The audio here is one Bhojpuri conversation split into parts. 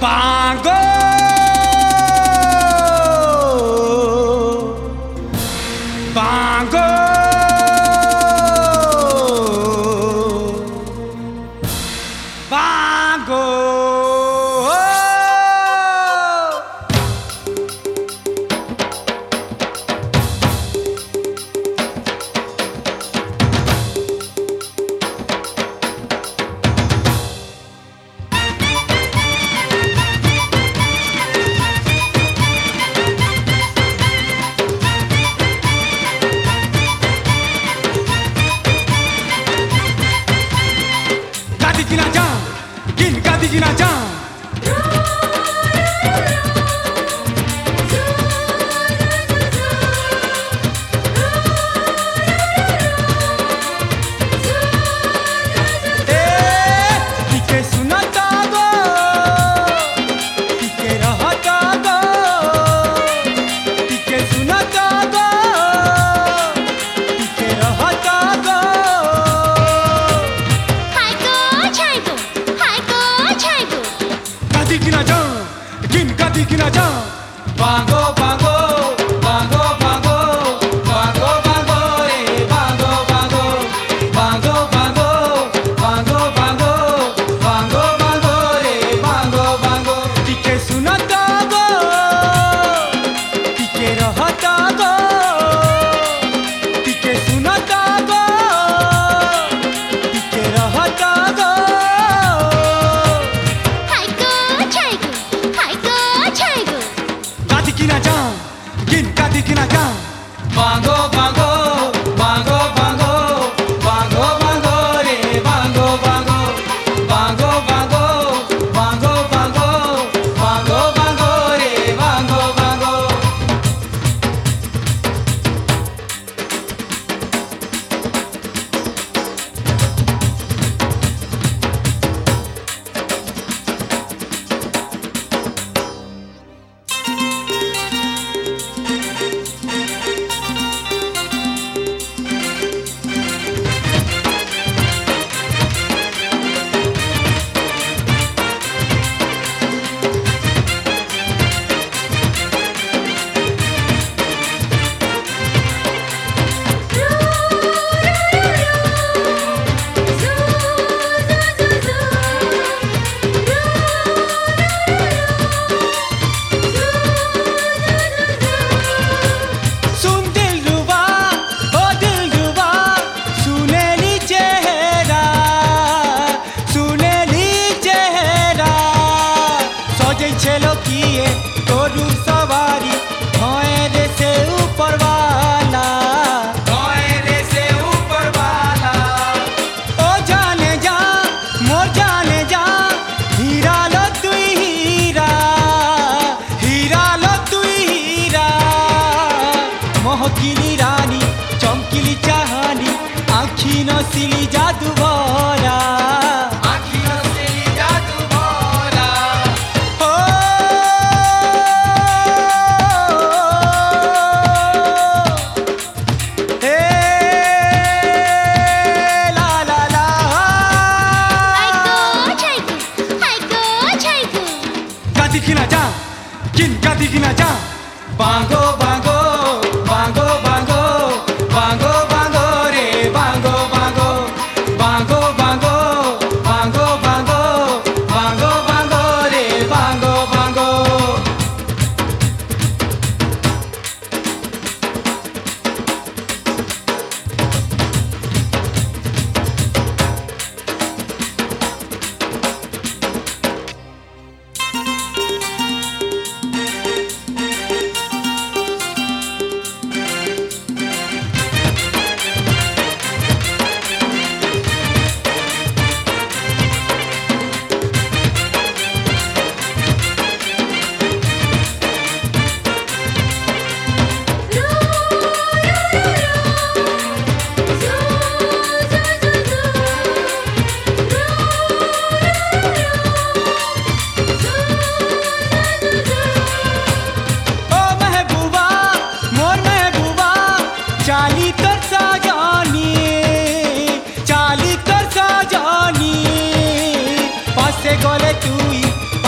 Bango Bango Bango Gina Jam Gina Jam Bango Bango Bango Bango Bango Bango Bango Bango Bango Bango Bango Bango Bango Bango Bango Bango Tike sunata go Tike rahata go Tike sunata go Tike rahata go Gina Jam, Gina Jam, Bango Bango, Bango Bango, Bango Bango, Bango Bango, Bango Bango, Bango Bango, Bango Bango, Bango Bango. चलो किए तोरू सवारी भौरे से ऊपर वाला भौरे से ऊपर वाला ओ जाने जा मोर जाने जा हीरा लो तू हीरा हीरा लो तू हीरा मोहकिली रानी चमकिली चाहानी आँखी नसिली जादू भरा Gina Jam, Gina Jam, Bango Bango, Bango Bango, Bango Bango, Bango Bango, Bango Bango, Bango Bango, Bango Bango, Bango Bango.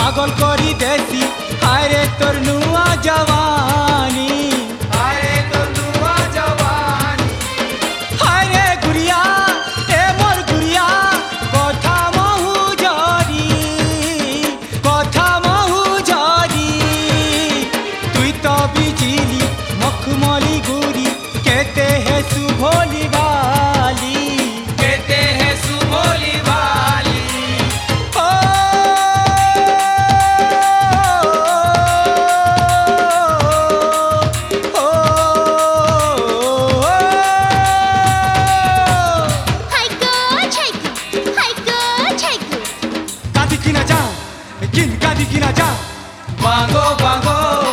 पागल करी देसी हाय रे तोर नुआ जवानी हाय रे तोर नुआ जवानी हाय रे गुड़िया ए मोर गुड़िया कथा महु जरी तुई तो बिजली मखमली गुरी कहते है सुभोली वाली कहते है सुभोली वाली ओ, ओ, Haiko, कादी किना जा किन कादी किना जा बांगो बांगो